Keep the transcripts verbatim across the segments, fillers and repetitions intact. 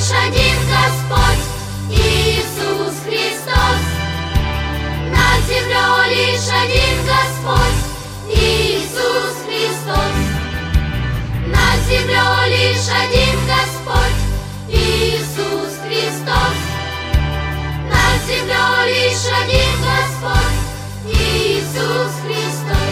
лишь один Господь, Иисус Христос. Над землей лишь один Господь, Иисус Христос. Над землей лишь один Господь, Иисус Христос. Над землей лишь один Господь, Иисус Христос.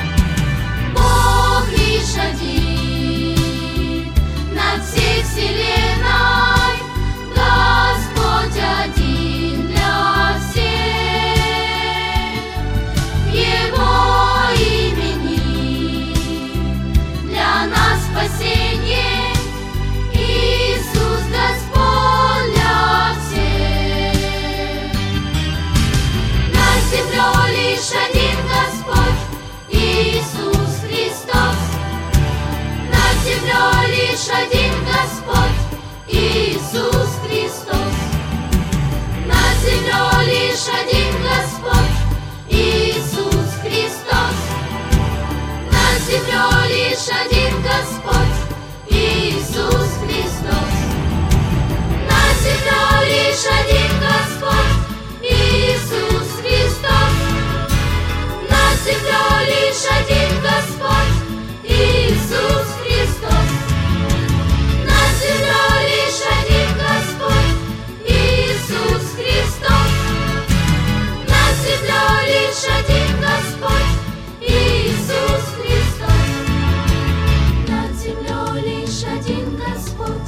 Бог лишь один над всей вселенной, Господь один для всех. В Его имени для нас спасение, Иисус Господь для всех. Над землей лишь один Господь, Иисус Христос. Над землей лишь один Господь, Иисус Христос. Над землей лишь один Господь, Иисус Христос. Над землей лишь один Господь, Иисус Христос. Над землей лишь один Господь, Иисус Христос. Над землей лишь один Господь, Иисус Христос. Над землей лишь один Господь, Иисус Христос. Над землей лишь один Господь, Иисус Христос. Над землей лишь один Господь.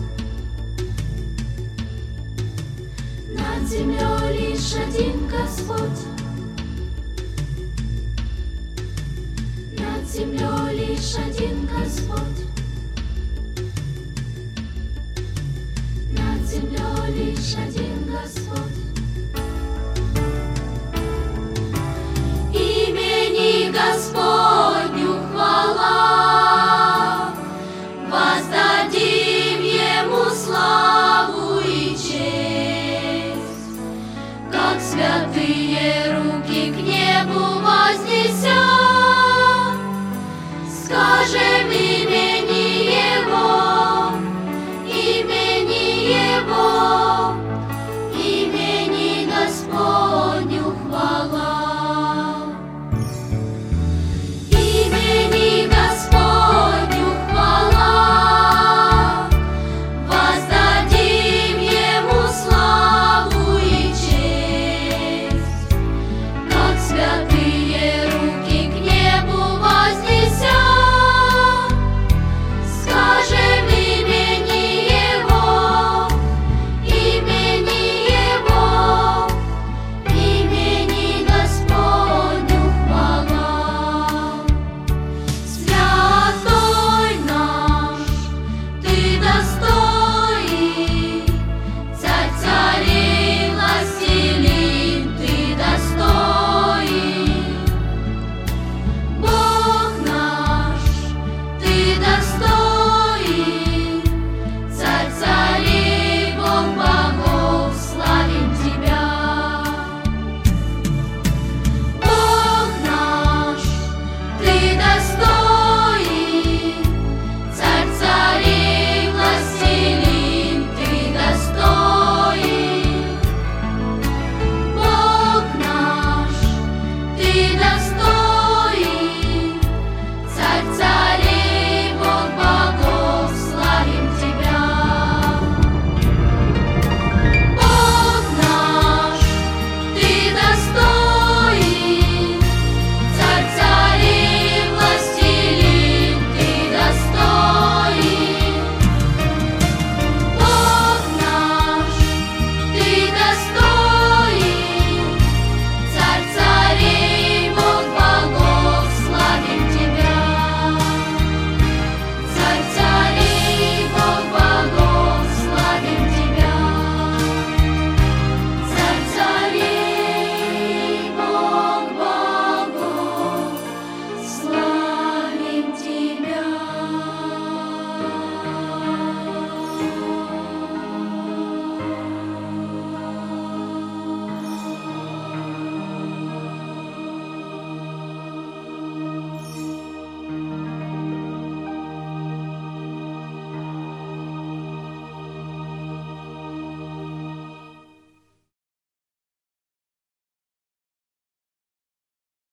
Над землей лишь один Господь. Над землей лишь один Господь. Над землей лишь один Господь.